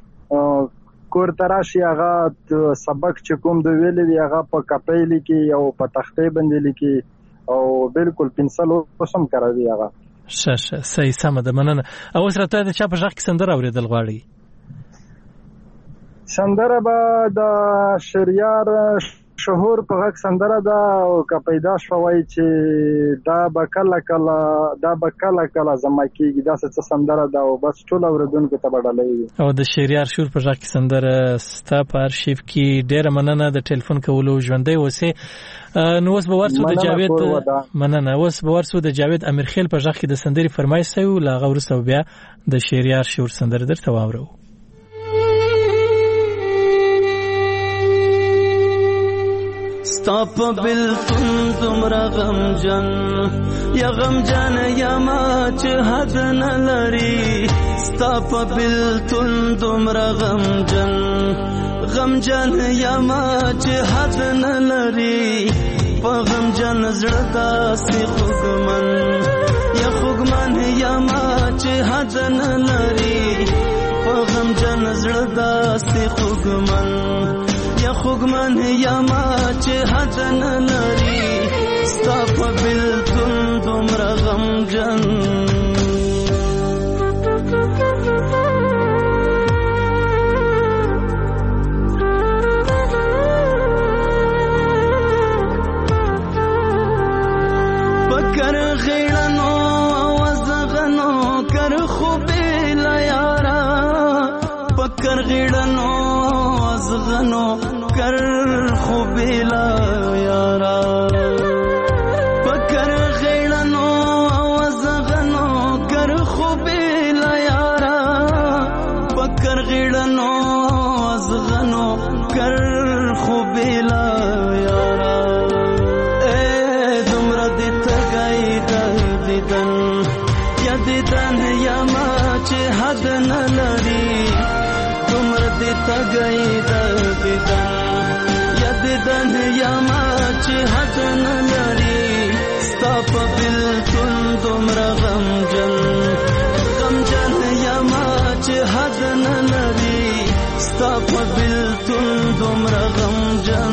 کور ته راشي هغه سبق چې کوم د ویلې وي هغه په کاپۍ لیکي او په تختې باندې لیکي او بالکل پنسل اوس هم کاروي هغه. ښه ښه صحیح سمه ده مننه. او اوس راته د چا په غږ کې سندره اورېدل غواړي؟ سندره به د شهریار شهور په غږ سندره ده او که پیدا شوه وایي چې دا به کله کله دا به کله کله زما کېږي داسې څه سندره ده او بس ټول اورېدونکو ته به ډالۍ وي. او د شهریار شور په غږ کې سندره ستا په ارشیف کې ډېره مننه د ټلیفون کولو ژوندی اوسې. نو اوس به ورسو د جاوید مننه اوس به ورسو د جاوید امیرخیل په غږ کې د سندرې فرمایش سوي له هغه وروسته بیا د شهریار شور سندره درته واورو. ستا په بلتون دومره غمجن یا غمجن یا ما چې حد نه لري ستا په بلتون دومره غمجن غمجن یا ما چې حد نه لري په غمجن زړه داسې خوږمن یا خوږمن یا ما چې حد نه لري په غمجن زړه داسې خوږمن یا خوږمن یا ما چې حد نه لري ستا په بلتون دومره غمجن پکر غیړنو وزغنو کر خوبې لا یارا پکر غیړنو وزغنو کر خوبې لا یارا پکر غیړنو وزغنو کر خوبې لا یارا پکر غیړنو وزغنو کر خوبې لا یارا اے دمر دې تګای د دیدن یا دیدن یا ما چې حد نه لري دمر دې تګای د دیدن یا دیدن یا ما چې حد نه لري ستا په بلتون دومره غمجن غمجن یا ما چې حد نه لري ستا په بلتون دومره غمجن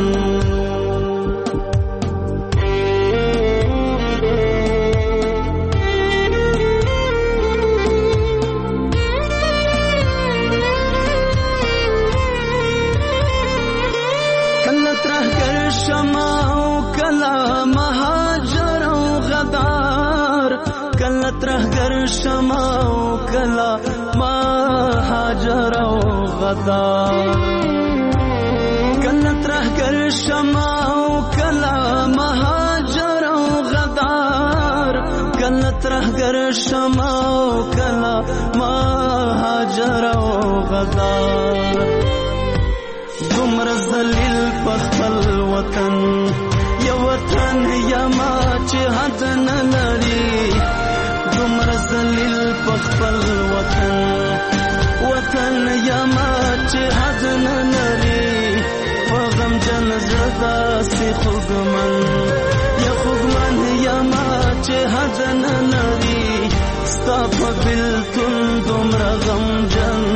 ترهګر شمع او کلا مهاجر او غدار کله ترهګر شمع او کلا مهاجر او غدار کله ترهګر شمع او کلا مهاجر او غدار دومره ذلیل په خپل وطن یا وطن یا ما چې حد نه لري دومره ذلیل په خپل وطن وطن یا ما چې حد نه لري په غمجن زړه داسې خوږمن یا خوږمن یا ما چې حد نه لري ستا په بلتون دومره غمجن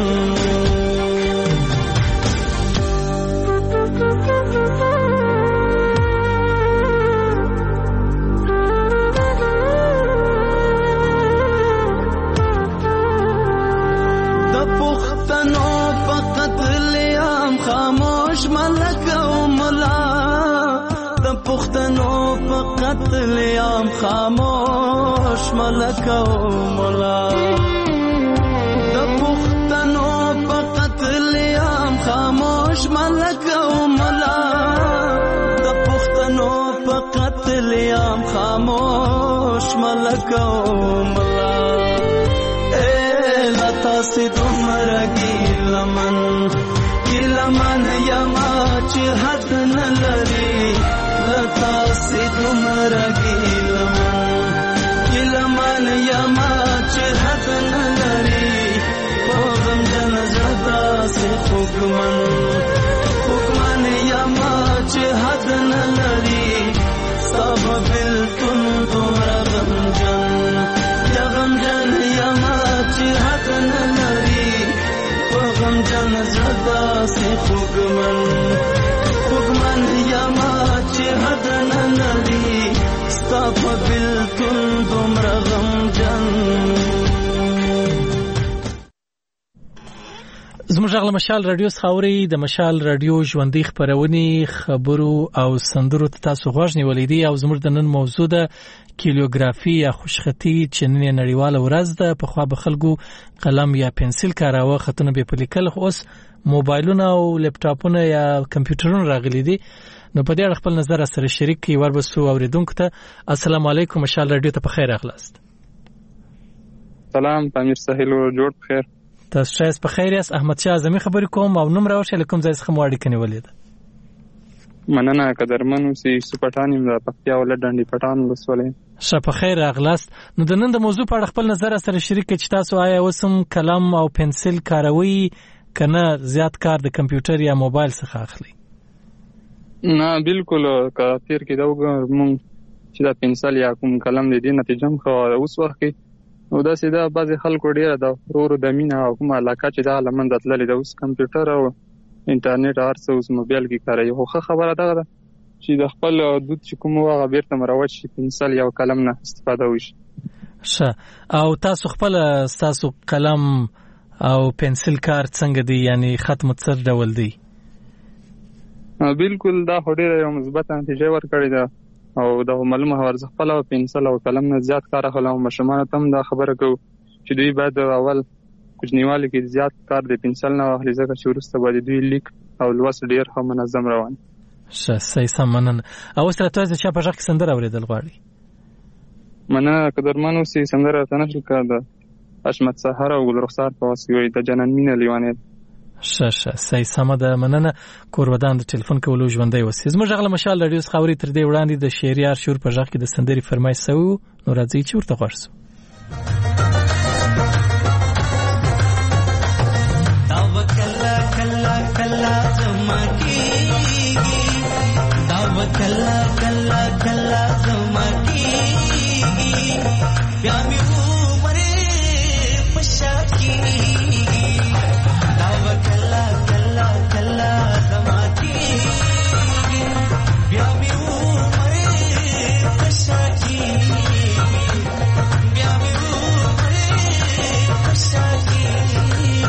خاموش ملک او ملا د پښتنو په قتل عام خاموش ملک او ملا د پښتنو په قتل عام خاموش ملک او ملا د پښتنو په قتل عام خاموش ملک او ملا اے لتا سي دومره ګیلمن ګیلمن یا ما چې حد نه لري لتا سي دومره ګیلمن ګیلمن یا ما چې حد نه لري په غمجن زړه داسې خوږمن خوږمن یا ما چې حد نه لري ستا په بلتون دومره غمجن یا غمجن یا ما چې حد نه لري په غمجن زړه داسې خوږمن خوږمن یا ما چې حد نه لري ستا په بلتون دومره غمجن. زموږ غل مشال رادیو خاوري د مشال رادیو ژوندۍ خبرونې خبرو او سندرو ته تاسو غوږ نیولې دي او زموږ د نن موضوع ده کیلوګرافي یا خوشخطي چې نن نړیواله ورځ ده. په خوا به خلکو قلم یا پنسل کاراوه، خطونه به په لیکل، خو اوس موبایلونه او لپټاپونه یا کمپیوټرونه راغلي دي. نو په دې اړه خپل نظر سره شریک کی وربسو اوریدونکو ته. السلام علیکم، مشال رادیو ته په خیر راغلاست. سلام امیر سهیل او جوړ بخیر. تاسو شایست په خیر یاست؟ احمد شاه اعظمي خبرې کوم او نوم راوړل کوم ځای څخه مو اړیکه نیولې ده. مننه قدرمن اوسې سپټان یم د پکتیا ولایت ډنډي پټان ولسوالۍ. ښه په خیر راغلاست. نو د نن د موضوع په اړه خپل نظر سره شریک کړئ چې تاسو آیا اوسم قلم او پنسل کاروي کنه زیات کار د کمپیوټر یا موبایل څخه اخلي؟ نه بالکل کافر کې دا وګورم چې دا پنسل یا کوم قلم دې نتیجه خو اوس وخت کې نو دا سیده بعضی خلکو ډیره د ورورو د مینا او کومه علاقه چې دا لمن دتللې د اوس کمپیوټر او انټرنیټ ارڅ اوس موبایل کې کاروي. خو خبره ده چې د خپل دود چې کوم واغه بیرته مروج شي پنسل یا قلم نه استفاده وشي. ښه، او تاسو خپل تاسو قلم او پنسل کار څنګه دی، یعنی خط متصر ډول دی؟ بالکل دا ډیره یو مثبت نتیجه ورکړې ده او دا معلومه ورځ خپل او پنسل او قلم نه زیات کار اخلم. مشمانه تم دا خبره کو چې دوی بعد اول کوچنیواله کې زیات کار د پنسل نه واخلي ځکه چې ورسته باندې دوی لیک او لوست ډیر هم منظم روان. ښه، صحیح سمنن. او سره تاسو چې په ځخ کې سندره اوریدل غواړي؟ مننه قدرمن اوسې سندره تنشل کړه اشمت سحر او ګل رخسار په واسطه د جنن مینه لیوانه. ښه ښه صحیح سم ده، مننه. کورودان د ټلیفون کولو ژوندۍ وسې. زموږ غل مشال رادیو خاوري تر دې وړاندې د شهریار شور په ځخ کې د سندري فرمایش سو، نو راځي چې ورته غوښسو. دا وکلا کلا کلا زما کیږي، دا وکلا کلا کلا زما کیږي، بیا مې عمر پښا کیږي، دا وکلا کلا کلا زما کیږي، بیا مې عمر پښا کیږي، بیا مې عمر پښا کیږي.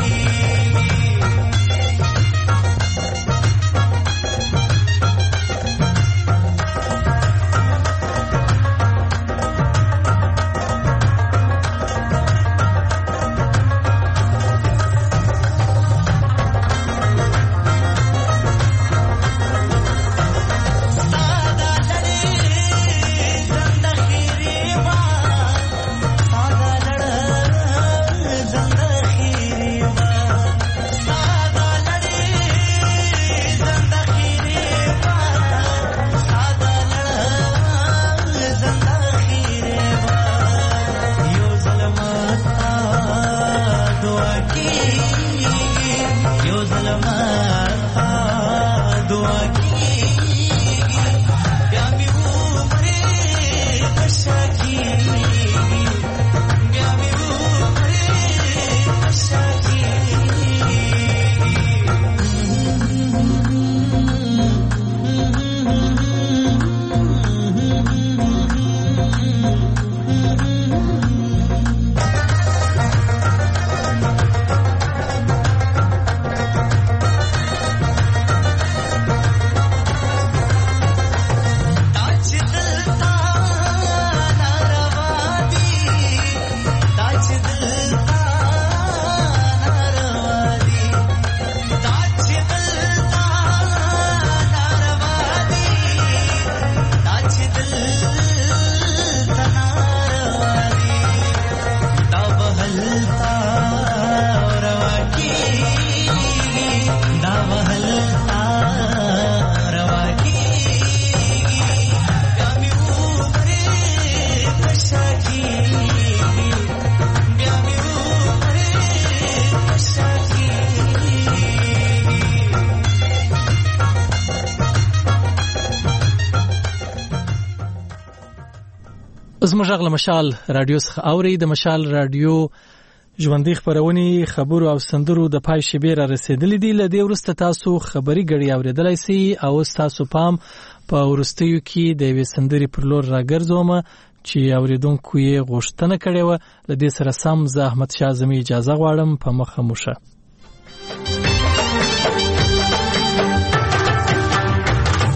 زموږ غل مشال رادیو څخه اوري د مشال رادیو ژوندۍ خبرونه خبرو او سندرو د پای شبیر رسیدلې دي. لدې ورسته تاسو خبري غړي اوریدلای سي او تاسو پام په ورستیو کې د وې سندري پر لور راګرځوم چې اوریدونکو یې غوښتنه کړې و. لدې سره سم زه احمد شاه اعظمي اجازه غواړم، په مخه موشه.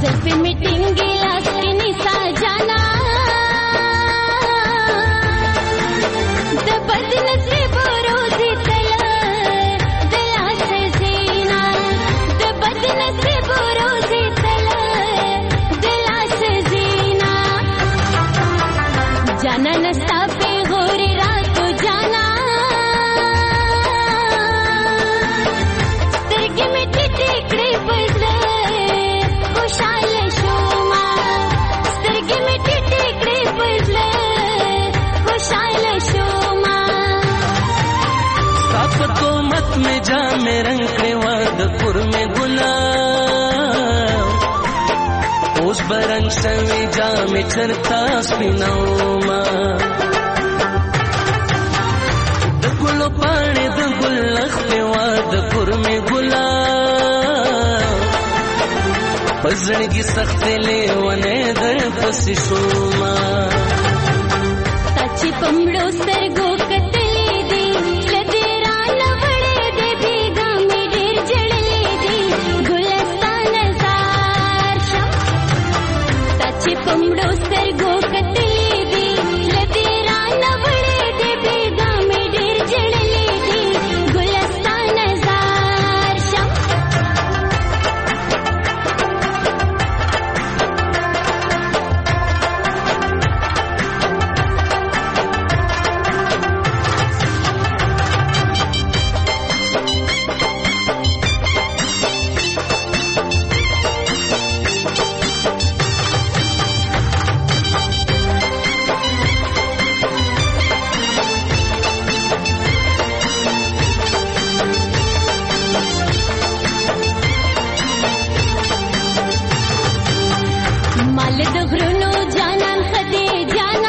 जुल्फे में टिंगे लाके निसा जाना द बदनसीब रोज़ी तला दिला से जीना द बदनसीब रोज़ी तला दिला से जीना जाना नस्ता पे गोरी रात जाना तिरगे में टिकड़े बजले खुशाल शोमा तिरगे में टिकड़े बजले खुशाल शोमा साफ को मत में जा में रंग के वादपुर में गुलाब उस बरंग सवे जा में चरता स्पिनौमा द गुलो पाने द गुल्लख पे वादपुर में गुलाब पजड़ की सख्त ले वने दर पस शोमा ताची पमड़ो सरगो कतले दी लदेरा नवड़े दे भीगा में ढेर जड़ले दी गुलस्तान जार शम ताची पमड़ो सरगो कतले दी लदेरा नवड़े दे भीगा में ढेर जड़ले दी गुलस्तान जार शम माल दगरुनो जाना खदे जाना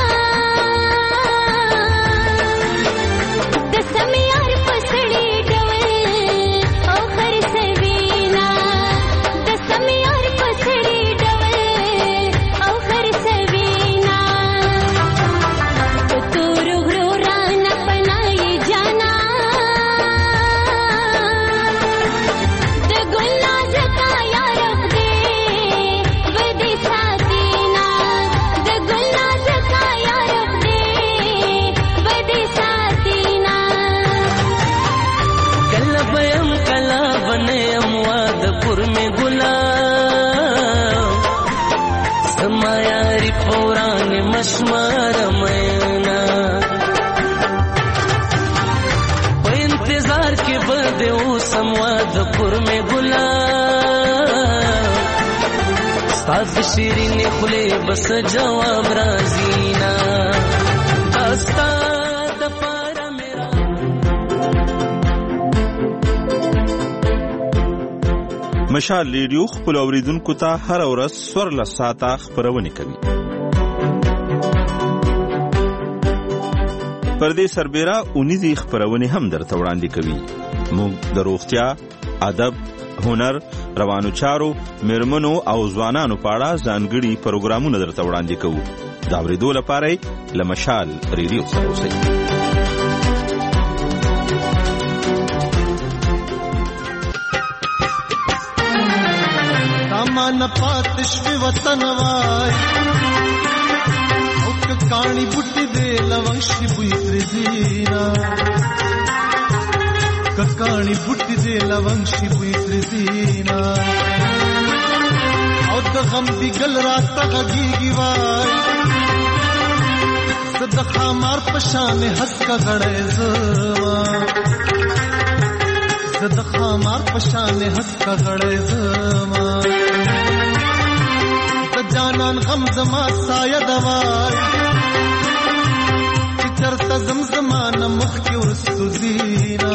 दसम यार पसड़ी डवल ओखर सवीना दसम यार पसड़ी डवल ओखर सवीना तो रुगरो राना पनाए जाना द गुल्ला जका यार दे बदी साथीना द गुल्ला जका यार दे बदी साथीना कला बयम कला बने अमवादपुर में गुलाब समायारी पौराण मशमार मैना पे इंतजार के बदे वो संवादपुर में गुलाब साथ शीरीन खुले बस जवाब राजीना दास्ता दपारा मेरा مشال ریډیو خپل اوریدونکو ته هر ورځ سور له ساعته خبرونه کوي. پر دې سربېره اونیزي خبرونه هم درته وړاندې کوي. موږ د روغتیا، ادب، هنر، روانو چارو، میرمنو او ځوانانو په اړه ځانګړي پروګرامونه درته وړاندې کوو. دا اورېدو لپاره له مشال ریډیو سره اوسئ. मन पातिश पे वतन वाई ओक कानी बुट्टी दे लवंशी बुई त्रिदीना ककानी बुट्टी दे लवंशी बुई त्रिदीना और द गम भी गल रात गगी गिवाई सदखा मार पशान हंस का गड़े जवा सदखा मार पशान हंस का गड़े जवा जानन गम जमा साया दवाई चिचरता जमजमान मुख की उर्सु जीना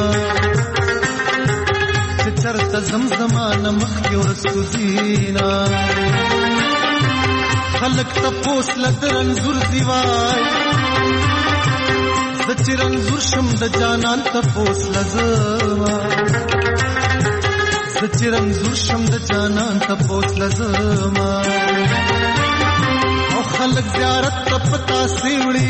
चिचरता जमजमान मुख की उर्सु जीना खलक तपोस लदरन जुर दिवाई दचिरन जुर शम द जानन तपोस लजवा दचिरन जुर शम द जानन तपोस लजवा खलक ज़ियारत तपता सीवड़ी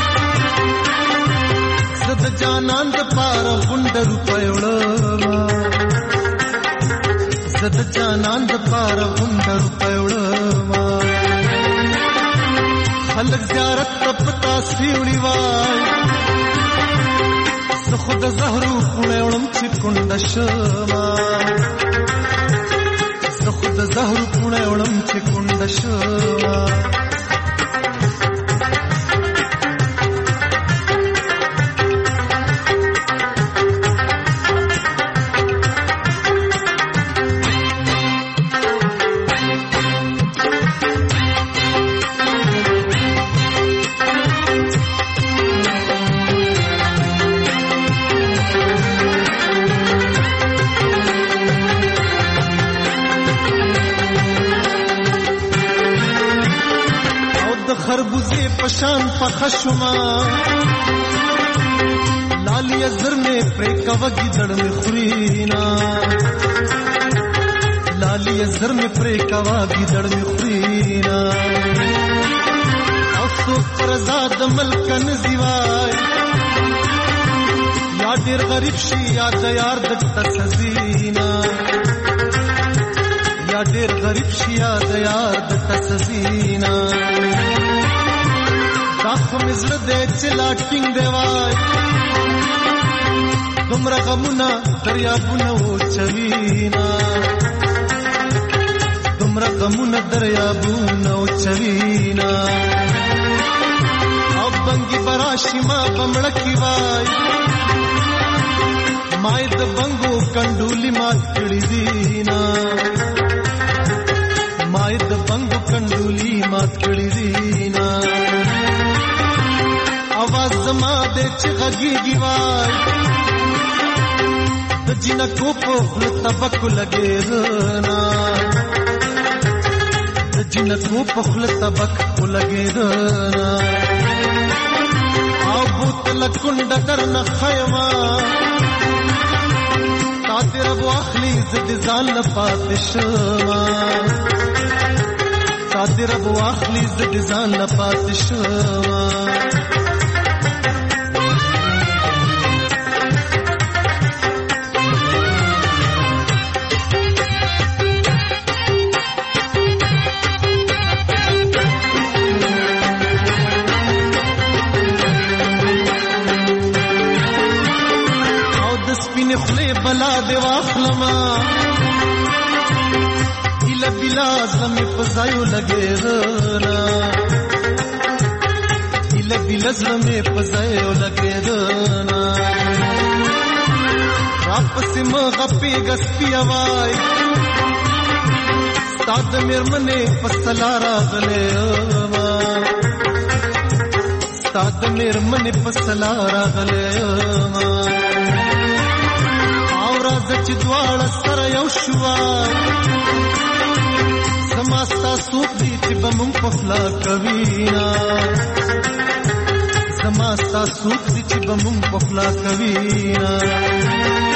सद जानान द पार गुंड रुपयोड़ा زد جانان د پاره غونډر پېوړما خلک زیارت ته پتا سیوړي وای زه خود زهرو پړېوړم چې کونډه شما زه خود زهرو پړېوړم چې کونډه شما خربوزه پشان پخشما لالی زر میں پریکا وگی دڑ میں خورینا لالی زر میں پریکا وگی دڑ میں خورینا افسوس پر زاد ملکن زیوای یا ډیر غریب شي یا د یار د تسزینا یا ډیر غریب شي یا د یار د تسزینا داخ مزر دے چلا ٹنگ دیوای دمرا غمونا دریابونا و چوینا دمرا غمونا دریابونا و چوینا اب بنگی براشی ما بمڑکی وای مائی د بنگو کنڈولی مات کڑی دینا مائی د بنگو کنڈولی مات کڑی دینا आवाज जमा दे चगी गिवाय त जिन को पोखल तबक लगे रना त जिन को पोखल तबक लगे रना आबूत लकुंड करन खयमा तातिर ابو اخلی زد زال پاتشما तातिर ابو اخلی زد زال پاتشما بلا دے واخلما الا بلا زم فزایو لگے رنا الا بلا زم فزایو لگے رنا واپس مغپی گسپی وای استاد مرمنے پسلا راغلے ما استاد مرمنے پسلا راغلے ما چې دواړه سره یو شوا زماستا سوق دي چې بمون په خلا کوینا زماستا سوق دي چې بمون په خلا کوینا